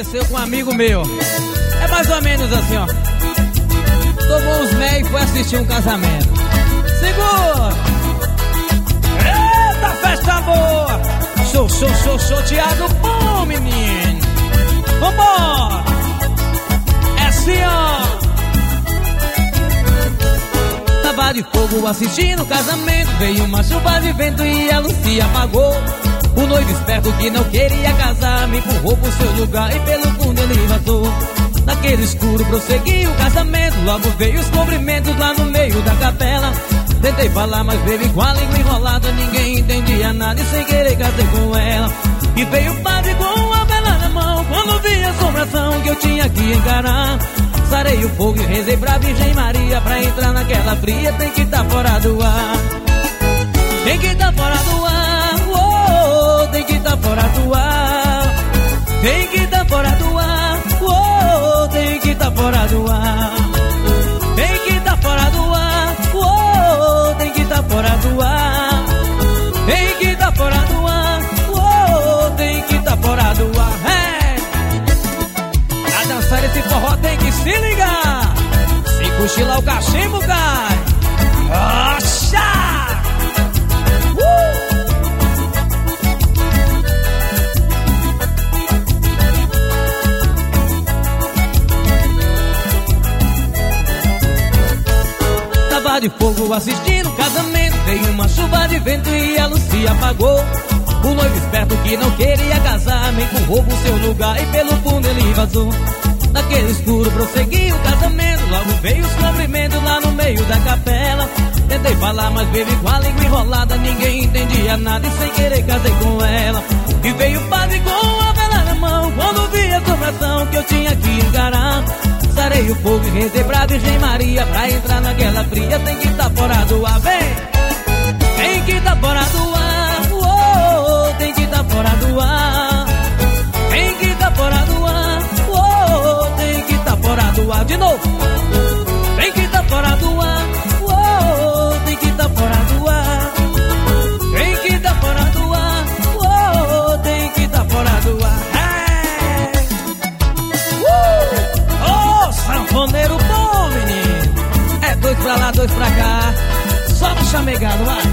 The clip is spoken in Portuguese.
aconteceu com um amigo meu. É mais ou menos assim, ó. Tomou uns mel e foi assistir um casamento. Segura! Eita, festa boa! Show, Thiago, bom, menino! Vambora! É assim, ó. Tava de fogo assistindo o casamento. Veio uma chuva de vento e a luz se apagou. O noivo esperto que não queria casar me empurrou pro seu lugar e pelo fundo ele vazou. Naquele escuro prosseguiu o casamento. Logo veio os cumprimentos lá no meio da capela. Tentei falar, mas veio com a língua enrolada. Ninguém entendia nada e sem querer casei com ela. E veio o padre com uma vela na mão. Quando vi a assombração que eu tinha que encarar, sarei o fogo e rezei pra Virgem Maria. Pra entrar naquela fria tem que tá fora do ar. Tem que tá fora do ar, oh, tem que tá fora do ar. Tem que tá fora do ar, oh, tem que tá fora do ar. Tem que tá fora do ar, oh, tem que tá fora do ar. Tem que tá fora do ar, oh, tem que tá fora do ar. Pra dançar esse forró tem que se ligar. Se cochilar o cachimbo cai. Oxa! Tava de fogo assistindo o casamento. Veio uma chuva de vento e a luz se apagou. O noivo esperto que não queria casar me empurrou pro seu lugar e pelo fundo ele vazou. Naquele escuro prosseguiu o casamento. Logo veio os cumprimentos lá no meio da capela. Tentei falar, mas veio com a língua enrolada. Ninguém entendia nada e sem querer casei com ela. E veio o padre com a vela na mão. Quando vi a assombração que eu tinha que encarar, sarei o fogo e rezei pra Virgem Maria. Pra entrar naquela fria tem que tá fora do ar, vem! Tem que tá fora do ar, oh, tem que tá fora do ar. Tem que tá fora do ar, oh, tem que tá fora do ar. De novo! Tem que tá fora do ar, oh, tem que tá fora do ar. Tem que tá fora do ar, oh, tem que tá fora do ar. Sanfoneiro bom, menino. É dois pra lá, dois pra cá. Só no chamegado, vai.